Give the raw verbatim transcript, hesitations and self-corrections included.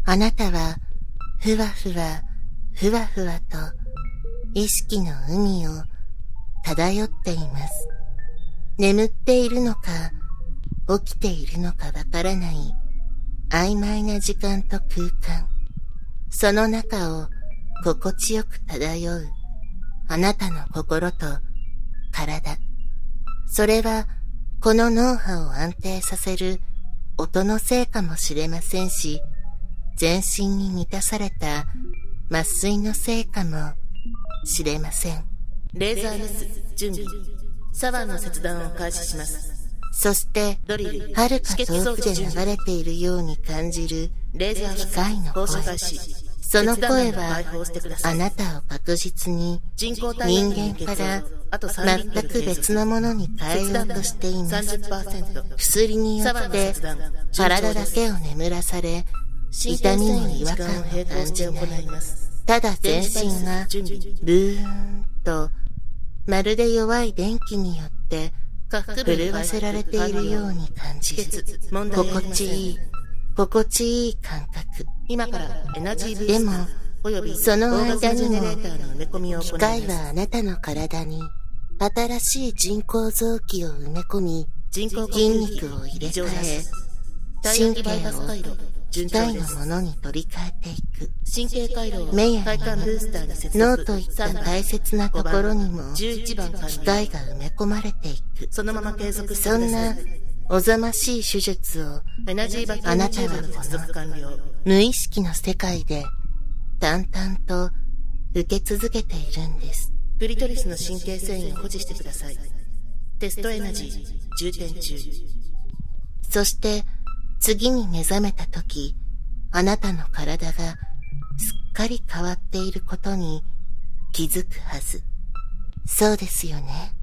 あなたはふわふわふわふわと意識の海を漂っています。眠っているのか起きているのかわからない曖昧な時間と空間、その中を心地よく漂うあなたの心と体、それはこの脳波を安定させる音のせいかもしれませんし、全身に満たされた麻酔のせいかもしれません。 レーザーメス準備。サワーの切断を開始します。 そしてドリル、 遥か遠くで流れているように感じるレーザー機械の声。その声はあなたを確実に人間から全く別のものに変えようとしています。薬によって体だけを眠らされ、痛みも違和感を感じない。ただ全身がブーンとまるで弱い電気によって震わせられているように感じる。心地いい、心地いい感覚。 今からエナジーブーでも、 スターおよびその間にもも機械はあなたの体に新しい人工臓器を埋め込み、筋肉を入れ替え、神経を機械のものに取り替えていく。 神経回路を目や体幹ブースターに接続。 脳といった大切なところにもじゅういちばんから機械が埋め込まれていく。 そのまま継続してそんくださ。 ないおざましい手術をエナジーバキューあなたはムチューブの接続完了。 無意識の世界で淡々と受け続けているんです。 クリトリスの神経繊維を保持してください。テストエナジー充填中。 そして次に目覚めたとき、あなたの体がすっかり変わっていることに気づくはず。そうですよね。